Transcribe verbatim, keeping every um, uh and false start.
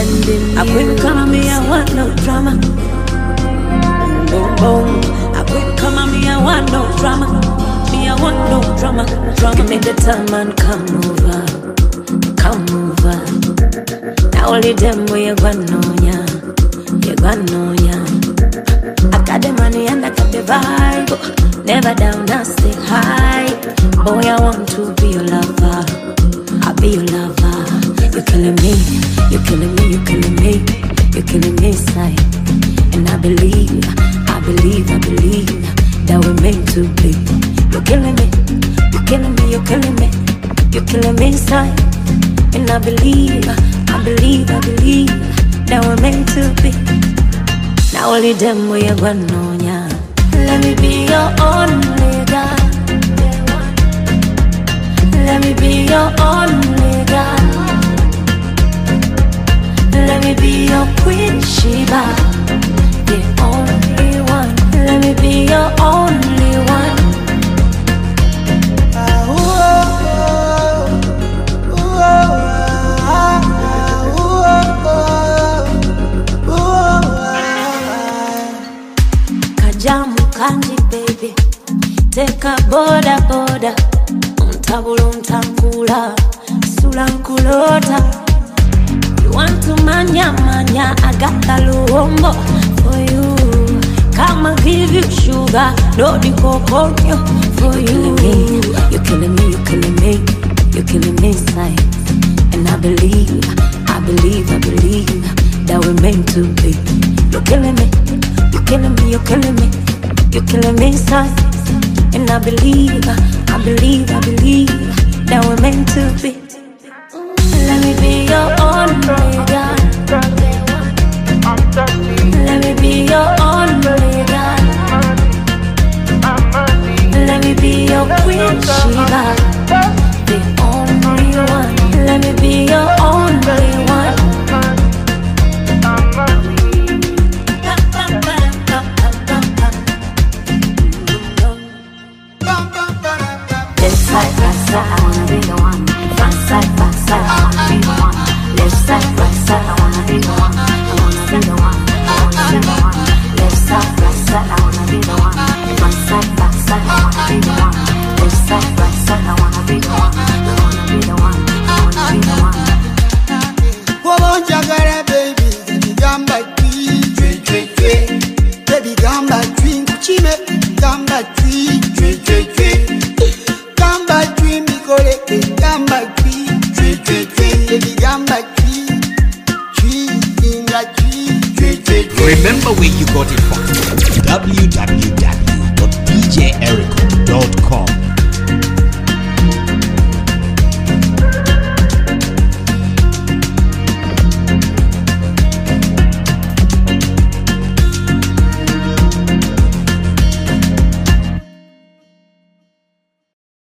I quit come on me, I want no drama. Boom boom. I quit come on me, I want no drama. Me, I want no drama. Drama. Give me the time and come over, come over. Now only them way you gonna know ya, you gonna know ya. I got the money and I got the vibe. Never down, I stay high. Boy, I want to be your lover. I'll be your lover. You're killing me, you're killing me, you're killing me, you're killing me inside. And I believe, I believe, I believe that we're meant to be. You're killing me, you're killing me, you're killing me, you're killing me inside. And I believe, I believe, I believe that we're meant to be. Now only them way you gonna know ya. Let me be your only God. Let me be your only God. Let me be your Queen Sheba, the only one. Let me be your only one. Kajamu kanji baby, take a boda boda. Untabulu untankula, sula nkulota. You want to manya manya, I got the luombo for you. Come and give you sugar, no the coconut for you. You're killing me, you're killing me, you're killing me inside. And I believe, I believe, I believe that we're meant to be. You're killing me, you're killing me, you're killing me, you're killing me inside. And I believe, I believe, I believe that we're meant to be. Let me be your only God. Let me be your only God. Let me be your Queen Sheba, the only one. Let me be your only one. Left side, right side, I wanna be the one. Front side, back side, I wanna be the one. Left side, right side, I wanna be the one. I wanna be the one, I wanna be the one. Left side, right side, I wanna be the one. Front side, back side, I wanna be the one. Left side, right side, I wanna be the one. I wanna be the one, I wanna be the one. Won't you get it, baby? Baby, come back, tweet, tweet, tweet, tweet. Baby, come back, tweet, chime. Come back, tweet, tweet, tweet, tweet. Come back, tweet, me collect it. Come back, tweet, tweet, tweet, tweet. Baby, come back, tweet, tweet, in that tweet, tweet, tweet, tweet. Remember where you got it from. w w